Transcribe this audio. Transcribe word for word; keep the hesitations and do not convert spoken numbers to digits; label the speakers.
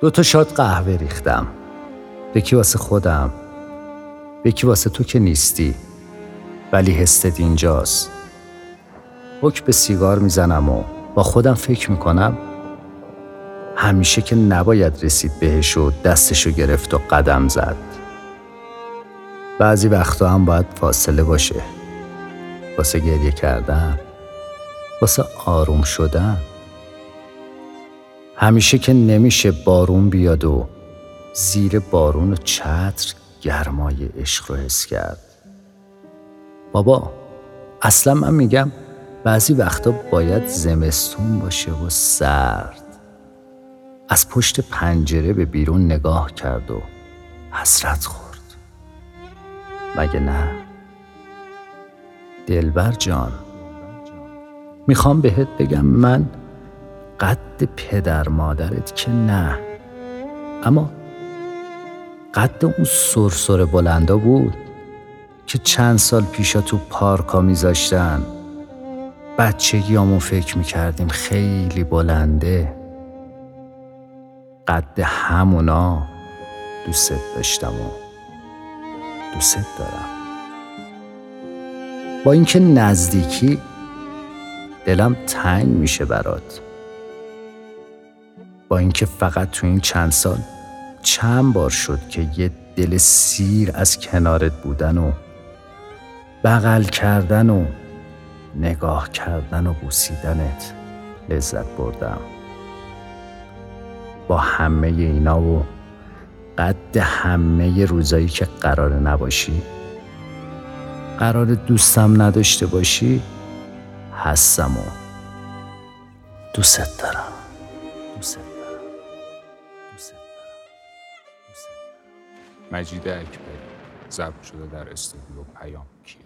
Speaker 1: دو تا شات قهوه ریختم، یکی واسه خودم، یکی واسه تو که نیستی ولی حست اینجاست. حک به سیگار میزنم و با خودم فکر میکنم همیشه که نباید رسید بهش و دستشو گرفت و قدم زد. بعضی وقتا هم باید فاصله باشه، واسه گریه کردن، واسه آروم شدن. همیشه که نمیشه بارون بیاد و زیر بارون و چتر گرمای عشق رو حس کرد. بابا اصلا من میگم بعضی وقتا باید زمستون باشه و سرد، از پشت پنجره به بیرون نگاه کرد و حسرت خورد. مگه نه؟ دلبر جان، میخوام بهت بگم من قد پدر مادرت که نه، اما قد اون سرسر بلندا بود که چند سال پیشا تو پارکا میذاشتن. بچگیامون فکر میکردیم خیلی بلنده. قد همونا دوست داشتم و دوست دارم. با اینکه نزدیکی دلم تنگ میشه برات، با اینکه فقط تو این چند سال چند بار شد که یه دل سیر از کنارت بودن و بغل کردن و نگاه کردن و بوسیدنت لذت بردم. با همه اینا و قد همه روزایی که قرار نباشی، قرار دوستم نداشته باشی، هستم و دوست دارم. دوست دارم. دوست دارم. دوست دارم.
Speaker 2: مجید اکبری، ضبط شده در استودیو پیام کی.